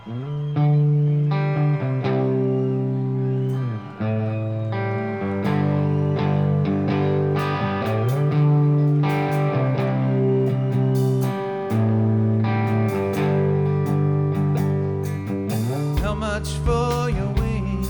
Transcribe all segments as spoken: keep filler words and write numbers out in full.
How much for your wings?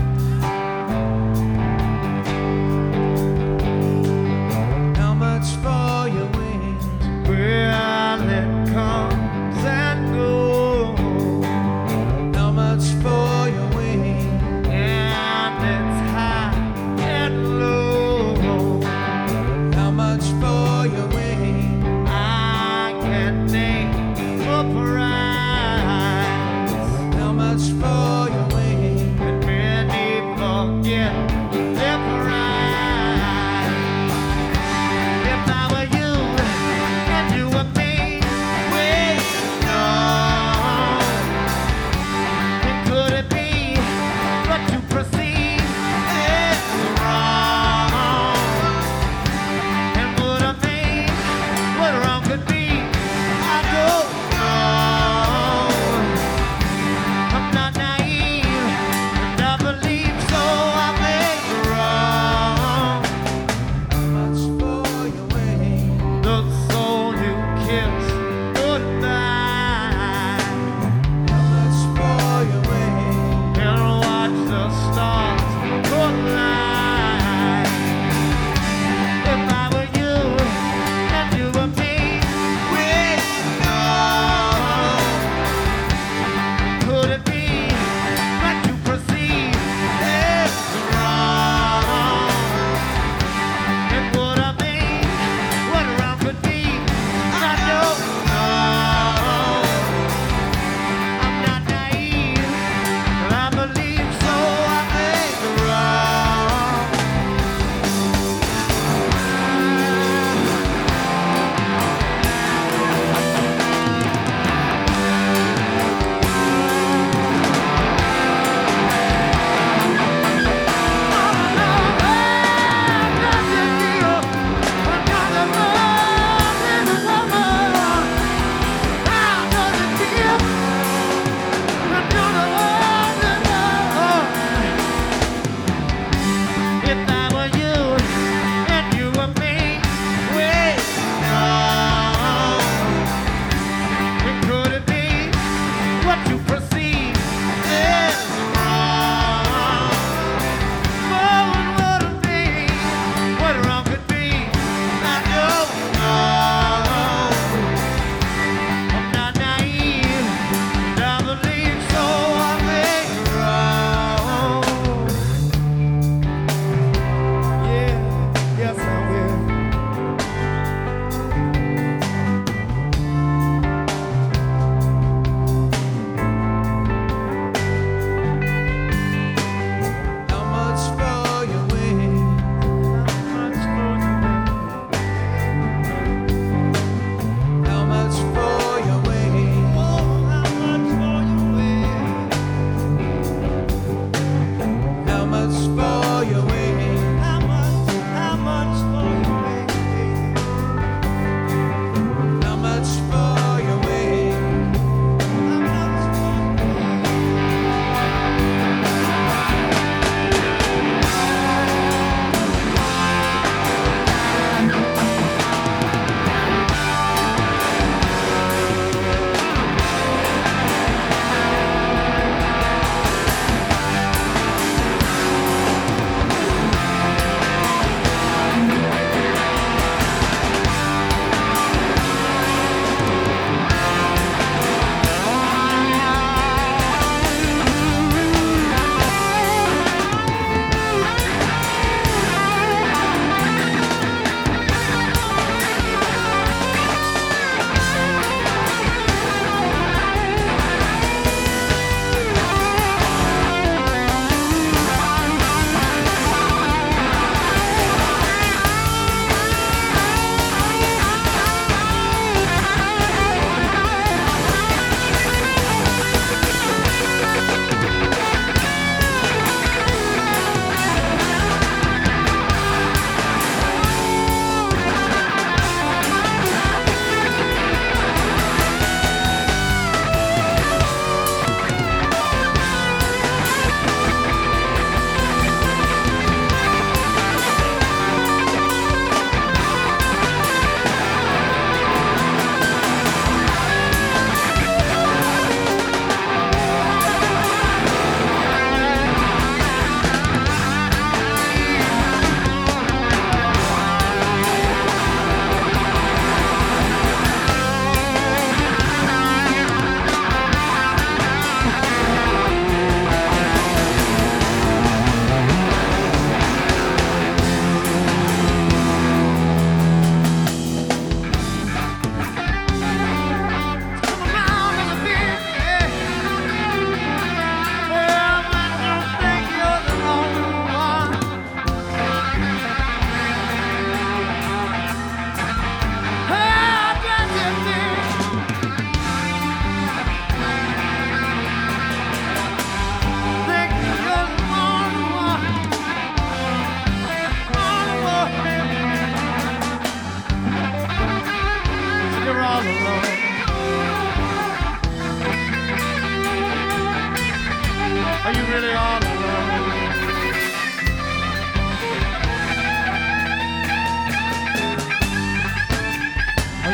How much for your wings? Well, it comes and goes. How much for your wings? And it's high and low. How much for your wings? I can't name a price. How much for your wings? And many forget their price. If I were you and you were me, we'd know. And could it be what you perceive is wrong? And would I mean what wrong could be? I don't know. I'm not naive, and I believe so. I may be wrong. How much for your wings? The soul you kiss goodnight. How much for your wings? And watch the stars collide. If I were you and you were me, we'd know. Could it be what you perceive is wrong? And would I mean what wrong could be? I don't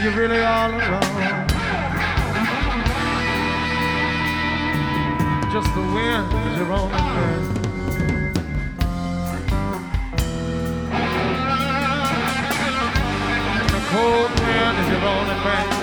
you're really all alone. Just the wind is your only friend. And the cold wind is your only friend.